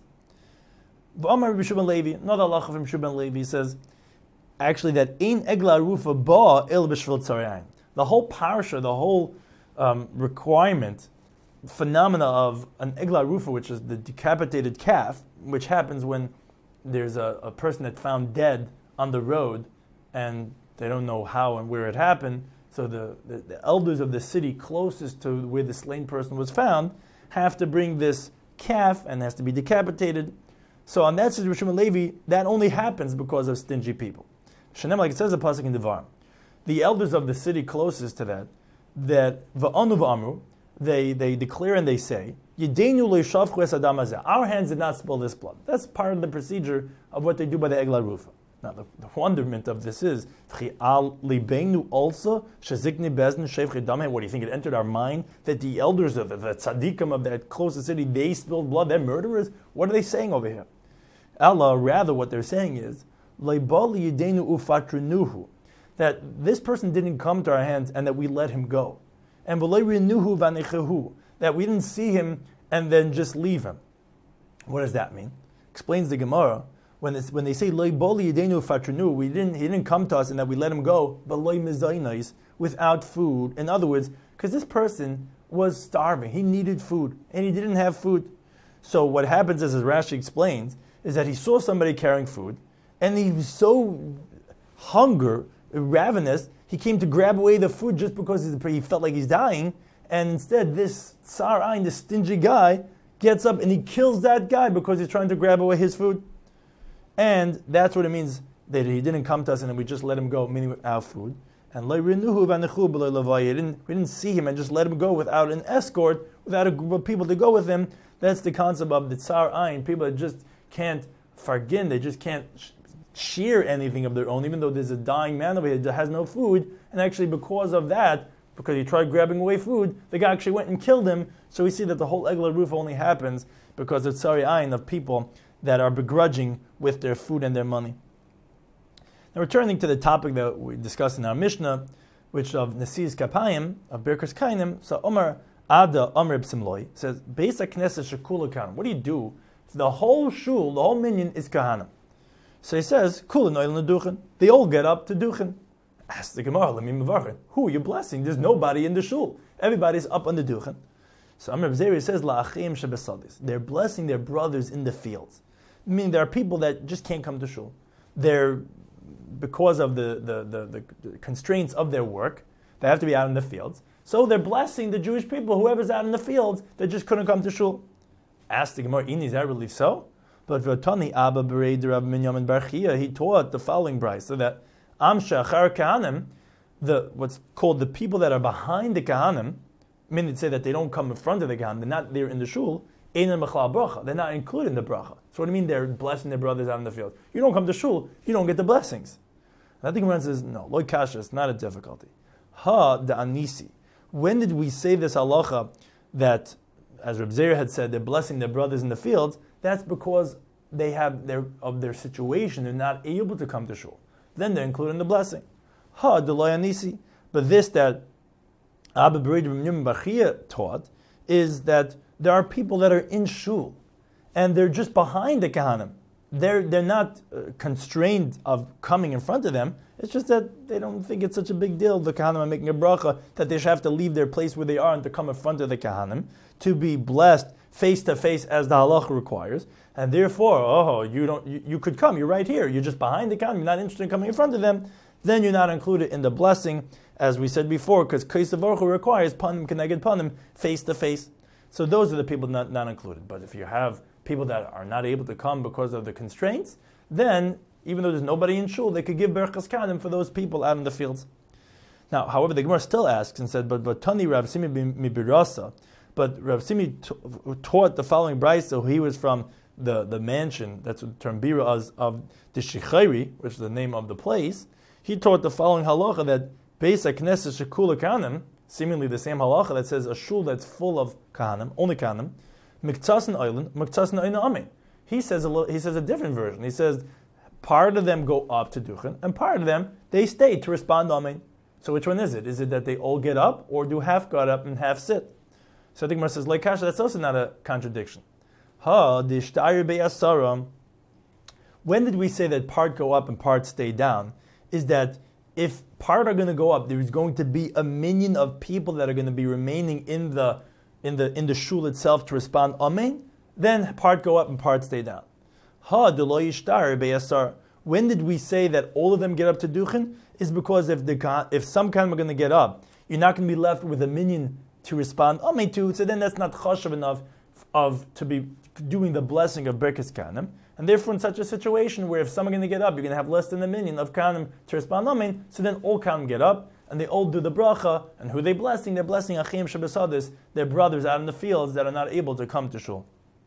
V'amar Rabbi Shimon Levi, another halacha from Shimon Levi, says actually that ein egla rufa ba il b'shvil tzarayin. The whole parsha, the whole requirement, phenomena of an egla rufa, which is the decapitated calf, which happens when there's a person that's found dead on the road and they don't know how and where it happened. So the elders of the city closest to where the slain person was found have to bring this calf and has to be decapitated. So on that situation, Levi, that only happens because of stingy people. Shenem, like it says the pasuk in Devarim, the elders of the city closest to that va'anu v'amru, they declare and they say, Yedenu le'shavchu es adam hazeh. Our hands did not spill this blood. That's part of the procedure of what they do by the Eglah Rufa. Now, the wonderment of this is, al libeinu also shezikni bezin shevchi dameh. What do you think? It entered our mind that the elders of the tzaddikim of that closest city, they spilled blood. They're murderers. What are they saying over here? Allah, rather, what they're saying is, leibali yedenu ufatrunuhu, that this person didn't come to our hands and that we let him go, and v'leirenuhu v'anechehu, that we didn't see him and then just leave him. What does that mean? Explains the Gemara. When they say loy boli yedenu fatrinu, he didn't come to us and that we let him go, but loy mizaynais, without food. In other words, because this person was starving, he needed food and he didn't have food. So what happens is, as Rashi explains, is that he saw somebody carrying food, and he was so ravenous, he came to grab away the food just because he felt like he's dying. And instead, this Tsar Ayin, this stingy guy, gets up and he kills that guy because he's trying to grab away his food. And that's what it means that he didn't come to us and then we just let him go, meaning without food. And we didn't see him and just let him go without an escort, without a group of people to go with him. That's the concept of the Tsar Ayin. People that just can't fargin, they just can't shear anything of their own, even though there's a dying man over here that has no food. And actually because of that, because he tried grabbing away food, the guy actually went and killed him. So we see that the whole Eglah Roof only happens because of Tsari Ayin, of people that are begrudging with their food and their money. Now returning to the topic that we discussed in our Mishnah, which of Nesi's Kapayim, of Birkas Kainim, so Omar Ada Omar B'Simloi says, Beis HaKnesset Shekula Kahanim. What do you do if the whole shul, the whole minyan is Kahanim? So he says, Kula Noil Neduchen. They all get up to Duchen. Ask the Gemara, let me mevachin. Who are you blessing? There's nobody in the shul. Everybody's up on the duchen. So Amr B'Zeri says, La'achim shebesadis. They're blessing their brothers in the fields. Meaning there are people that just can't come to shul. They're, because of the constraints of their work, they have to be out in the fields. So they're blessing the Jewish people, whoever's out in the fields, that just couldn't come to shul. Ask the Gemara, is that really so? But Vatani Abba Bereid Rav Minyamin Bar Chia, he taught the following brayso, so that Amsha Achar Kahanim, what's called the people that are behind the Kahanim, meaning to say that they don't come in front of the Kahanim, they're not there in the shul, Einan Mechlal Bracha, they're not included in the bracha. So what do you mean they're blessing their brothers out in the field? You don't come to shul, you don't get the blessings. And I think Gemara says, no, Loi Kasha, it's not a difficulty. Ha da Anisi. When did we say this halacha that, as Reb Zera had said, they're blessing their brothers in the fields? That's because they have their situation, they're not able to come to shul. Then they're included in the blessing. Ha Deloy Anisi. But this that Abba Bereid Rav Minyamin Bar Chia taught is that there are people that are in shul and they're just behind the Kahanim. They're not constrained of coming in front of them. It's just that they don't think it's such a big deal. The Kahanim are making a bracha that they should have to leave their place where they are and to come in front of the Kahanim to be blessed face to face as the halacha requires. And therefore, you could come. You're right here. You're just behind the Kahanim. You're not interested in coming in front of them. Then you're not included in the blessing, as we said before, because Kais Baruch Hu requires panim keneged panim, face to face. So those are the people not included. But if you have people that are not able to come because of the constraints, then even though there's nobody in shul, they could give berachas kahanim for those people out in the fields. Now, however, the Gemara still asks and said, but Tani Rav Simi Mibirasa, but Rav Simi taught the following brayso, so he was from the mansion, that's what the term bira is, of the Shichayri, which is the name of the place. He taught the following halacha that Beis HaKnesset Shekula Kahanim, seemingly the same halacha that says a shul that's full of kahanim, only kahanim, miktasen oilin, miktasen oilin amin. He says a different version. He says part of them go up to duchen, and part of them they stay to respond amin. So which one is it? Is it that they all get up, or do half get up and half sit? So I think Gemara says like kasha. That's also not a contradiction. Ha dishtayir be'asaram. When did we say that part go up and part stay down? Is that if part are going to go up, there is going to be a minyan of people that are going to be remaining in the shul itself to respond amen, then part go up and part stay down. Ha deloy yishtar be'asar, When did we say that all of them get up to duchen? Is because if some Kahanim are going to get up, you're not going to be left with a minion to respond Amen to, so then that's not chashav enough to be doing the blessing of Birkas Kahanim. And therefore in such a situation where if some are going to get up, you're going to have less than a minion of Kahanim to respond Amen, so then all Kahanim get up, and they all do the bracha, and who are they blessing? They're blessing Achim Shabbasadis, their brothers out in the fields that are not able to come to shul.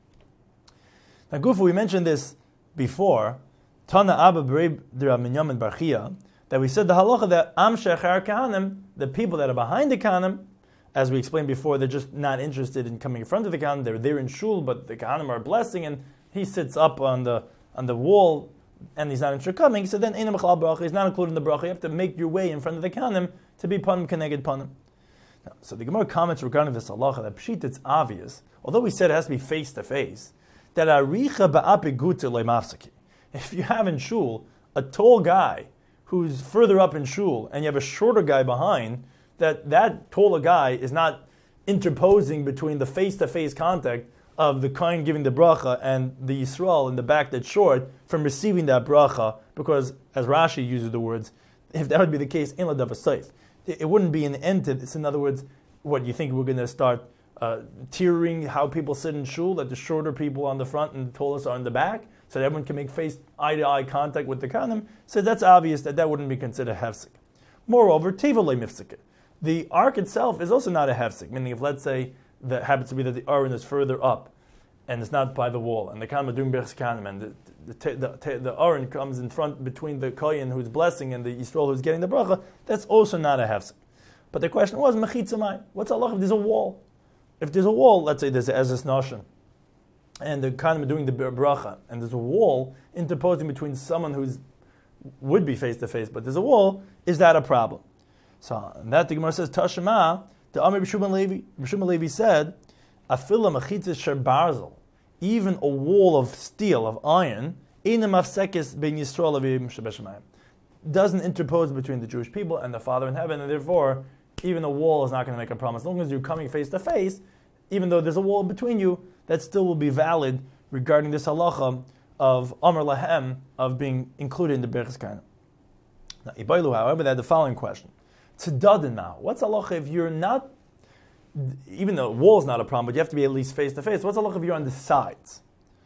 Now Gufa, we mentioned this before, Tana Abba Bereb Dira Minyamin Barchia, that we said the halacha that Am Shechar Kahanim, the people that are behind the Kahanim, as we explained before, they're just not interested in coming in front of the Kahanim. They're there in shul, but the Kahanim are blessing, and he sits up on the wall, and he's not interested in coming. So then Einam Chalal Bracha, he's not included in the bracha. You have to make your way in front of the Kahanim to be panim keneged panim. So the Gemara comments regarding this halacha that pshit, it's obvious, although we said it has to be face to face, that aricha ba'api gutzir le'mafsaki. If you have in shul a tall guy who's further up in shul, and you have a shorter guy behind, that taller guy is not interposing between the face-to-face contact of the kohen giving the bracha and the Yisrael in the back that's short from receiving that bracha, because, as Rashi uses the words, if that would be the case, in ladav asayf, it wouldn't be an end to this. In other words, what you think we're going to start tiering how people sit in shul, that the shorter people on the front and the tallest are in the back, so that everyone can make eye-to-eye contact with the kahanim? So that's obvious that wouldn't be considered hefsek. Moreover, teva le mifseke. The ark itself is also not a hefsek, meaning if, let's say, that happens to be that the aron is further up, and it's not by the wall, and the kahanim are doing Birchas Kahanim, and the aron comes in front between the kohen who's blessing and the Yisrael who's getting the bracha, that's also not a hefsek. But the question was, mechitzamai, what's Allah if there's a wall? If there's a wall, let's say there's an Ezras Nashon, and the kahanim are doing the bracha, and there's a wall interposing between someone who's would be face to face, but there's a wall, is that a problem? So and that the Gemara says, Tashema, the Amir B'Shuman Levi. B'Shuman Levi said, Afila mechitzis sher barzel, even a wall of steel, of iron, ina mafsekes ben Yisrael avim shebeshamayim, doesn't interpose between the Jewish people and the Father in heaven, and therefore, even a wall is not going to make a problem. As long as you're coming face to face, even though there's a wall between you, that still will be valid regarding this halacha of Amr Lahem, of being included in the Birchas Kahanim. Now, Ibailu, however, they had the following question. Tzadadin now. What's halacha if you're not, even though wall is not a problem, but you have to be at least face to face, what's halacha if you're on the sides?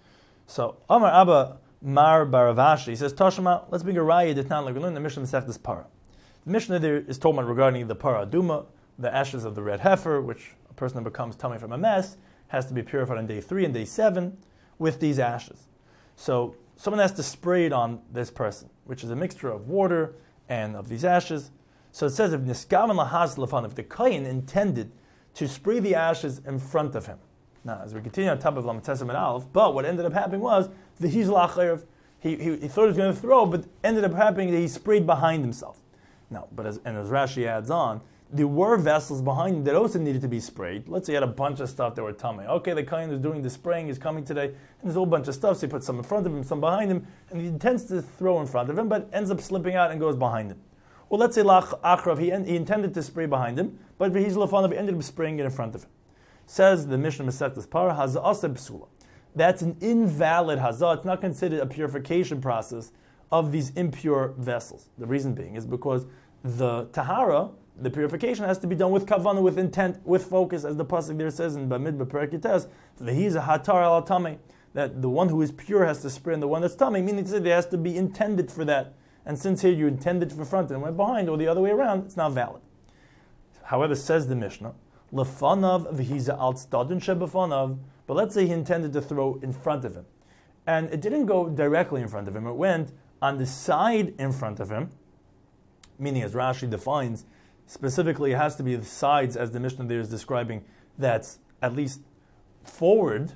So, Amar Abba Mar Baravashi, he says, Tashma, let's bring a raya that's not like we learned the Mishnah Masechtas Para. The Mishnah there is talking about regarding the Para Aduma, the ashes of the red heifer, which a person that becomes tummy from a mess, has to be purified on day 3 and day 7 with these ashes. So someone has to spray it on this person, which is a mixture of water and of these ashes. So it says, if Niskavan Lahaz Lafan, if the Kohen intended to spray the ashes in front of him. Now, as we continue on top of Lametesim and Aleph, but what ended up happening was, the Hizlach, he thought he was going to throw, but ended up happening that he sprayed behind himself. Now, but as Rashi adds on, there were vessels behind him that also needed to be sprayed. Let's say he had a bunch of stuff that were tummy. Okay, the Kohen is doing the spraying, is coming today, and there's a whole bunch of stuff, so he puts some in front of him, some behind him, and he intends to throw in front of him, but ends up slipping out and goes behind him. Or let's say Lach Achrav, he intended to spray behind him, but he's Lafanav, he ended up spraying it in front of him. Says the Mishnah Masechtas Para, Haza'aseh Psula. That's an invalid hazah. It's not considered a purification process of these impure vessels. The reason being is because the tahara, the purification, has to be done with kavanah, with intent, with focus, as the pasuk there says in Bamidbar Perek Yutes, v'hiza hatar al tamei, that the one who is pure has to spray on the one that's tamei, meaning to say there has to be intended for that. And since here you intended for front and went behind, or the other way around, it's not valid. However, says the Mishnah, lefanav v'hiza al tzadin shebefanav, but let's say he intended to throw in front of him, and it didn't go directly in front of him, it went on the side in front of him, meaning as Rashi defines, specifically it has to be the sides, as the Mishnah there is describing, that's at least forward,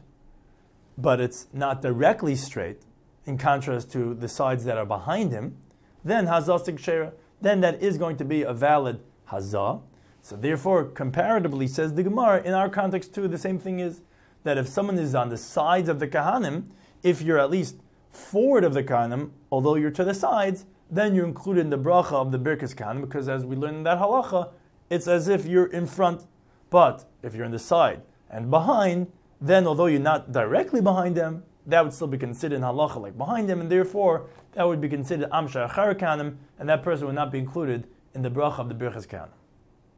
but it's not directly straight, in contrast to the sides that are behind him, then hazah sigshera, then that is going to be a valid hazah. So therefore, comparatively, says the Gemara, in our context too, the same thing is that if someone is on the sides of the Kahanim, if you're at least forward of the Kahanim, although you're to the sides, then you're included in the bracha of the Birkas Kahanim, because as we learned in that halacha, it's as if you're in front. But if you're on the side and behind, then although you're not directly behind them, that would still be considered in halacha like behind him, and therefore that would be considered amshar achar kanim, and that person would not be included in the bracha of the birchas kanim.